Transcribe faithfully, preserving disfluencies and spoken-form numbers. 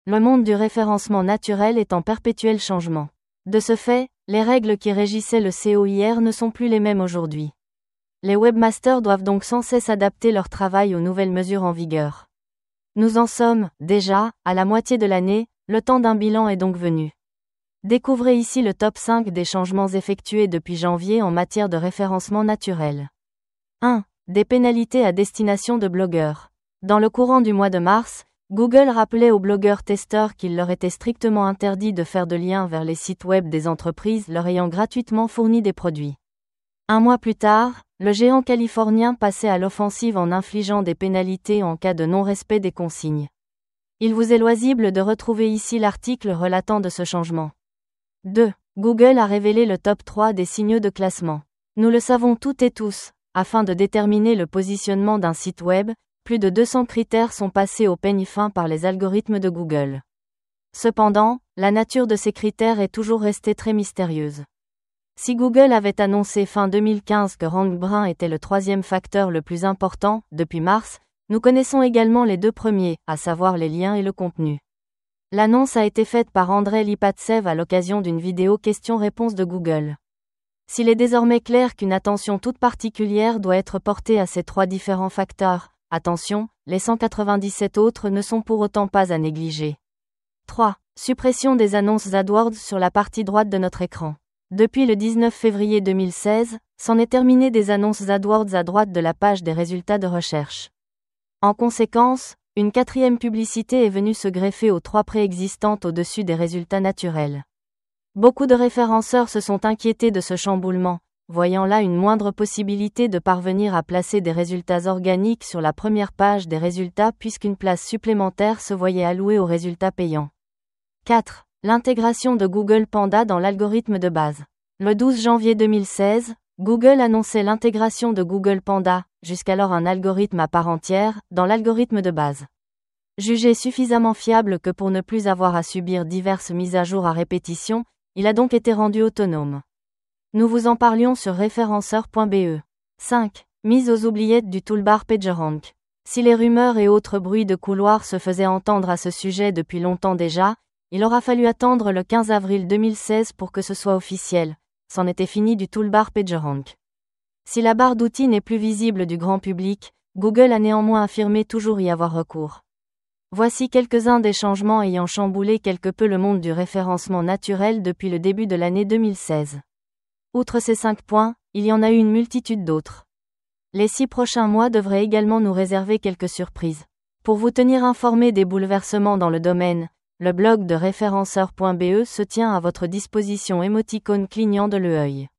Le monde du référencement naturel est en perpétuel changement. De ce fait, les règles qui régissaient le S E O hier ne sont plus les mêmes aujourd'hui. Les webmasters doivent donc sans cesse adapter leur travail aux nouvelles mesures en vigueur. Nous en sommes, déjà, à la moitié de l'année, le temps d'un bilan est donc venu. Découvrez ici le top cinq des changements effectués depuis janvier en matière de référencement naturel. un. Des pénalités à destination de blogueurs. Dans le courant du mois de mars, Google rappelait aux blogueurs testeurs qu'il leur était strictement interdit de faire de liens vers les sites web des entreprises leur ayant gratuitement fourni des produits. Un mois plus tard, le géant californien passait à l'offensive en infligeant des pénalités en cas de non-respect des consignes. Il vous est loisible de retrouver ici l'article relatant de ce changement. deux. Google a révélé le top trois des signaux de classement. Nous le savons toutes et tous, afin de déterminer le positionnement d'un site web, plus de deux cents critères sont passés au peigne fin par les algorithmes de Google. Cependant, la nature de ces critères est toujours restée très mystérieuse. Si Google avait annoncé fin deux mille quinze que RankBrain était le troisième facteur le plus important, depuis mars, nous connaissons également les deux premiers, à savoir les liens et le contenu. L'annonce a été faite par Andrei Lipatsev à l'occasion d'une vidéo questions-réponses de Google. S'il est désormais clair qu'une attention toute particulière doit être portée à ces trois différents facteurs, attention, les cent quatre-vingt-dix-sept autres ne sont pour autant pas à négliger. trois. Suppression des annonces AdWords sur la partie droite de notre écran. Depuis le dix-neuf février deux mille seize, c'en est terminé des annonces AdWords à droite de la page des résultats de recherche. En conséquence, une quatrième publicité est venue se greffer aux trois préexistantes au-dessus des résultats naturels. Beaucoup de référenceurs se sont inquiétés de ce chamboulement, voyant là une moindre possibilité de parvenir à placer des résultats organiques sur la première page des résultats puisqu'une place supplémentaire se voyait allouée aux résultats payants. quatre. L'intégration de Google Panda dans l'algorithme de base. Le douze janvier deux mille seize, Google annonçait l'intégration de Google Panda, jusqu'alors un algorithme à part entière, dans l'algorithme de base. Jugé suffisamment fiable que pour ne plus avoir à subir diverses mises à jour à répétition, il a donc été rendu autonome. Nous vous en parlions sur référenceur point b e. cinq. Mise aux oubliettes du toolbar PageRank. Si les rumeurs et autres bruits de couloir se faisaient entendre à ce sujet depuis longtemps déjà, il aura fallu attendre le quinze avril deux mille seize pour que ce soit officiel. C'en était fini du toolbar PageRank. Si la barre d'outils n'est plus visible du grand public, Google a néanmoins affirmé toujours y avoir recours. Voici quelques-uns des changements ayant chamboulé quelque peu le monde du référencement naturel depuis le début de l'année deux mille seize. Outre ces cinq points, il y en a eu une multitude d'autres. Les six prochains mois devraient également nous réserver quelques surprises. Pour vous tenir informé des bouleversements dans le domaine, le blog de référenceur point b e se tient à votre disposition émoticône clignant de l'œil.